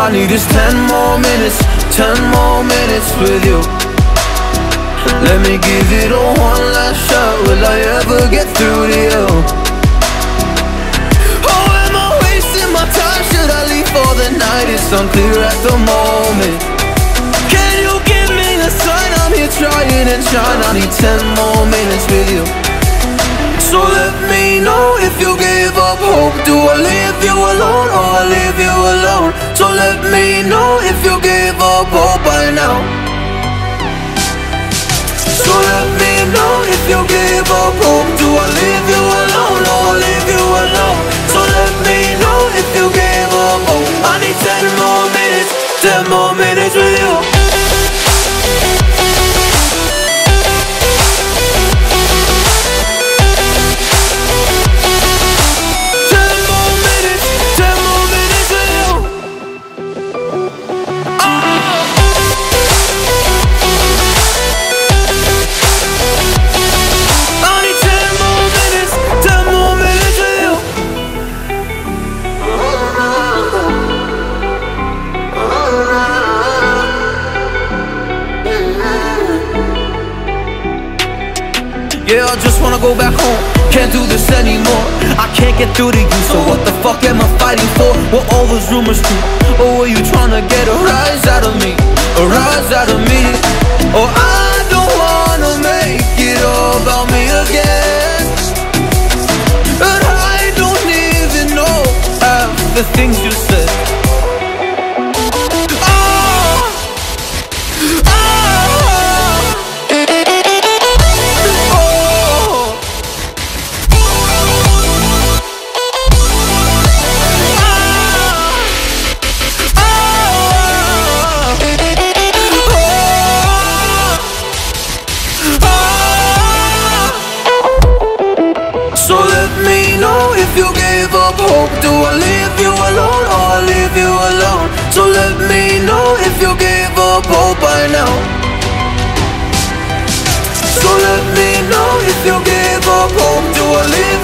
I need is 10 more minutes, 10 more minutes with you. Let me give it a one last shot. Will I ever get through to you? Oh, am I wasting my time? Should I leave for the night? It's unclear at the moment. Can you give me a sign? I'm here trying and trying. I need 10 more minutes with you. So let me know if you gave up hope. Do I leave you alone or I leave you alone? So let me know if you gave up hope by now. So let me know if you gave up hope. Do I leave you alone or I leave you alone? So let me know if you gave up hope. I need 10 more minutes, 10 more minutes with you. Yeah, I just wanna go back home. Can't do this anymore. I can't get through to you, so what the fuck am I fighting for? Were all those rumors true? Or were you trying to get a rise out of me? A rise out of me? Or I don't wanna make it all about me again. And I don't even know half the things you said. So let me know if you gave up hope. Do I leave you alone or I leave you alone? So let me know if you gave up hope by now. So let me know if you gave up hope. Do I leave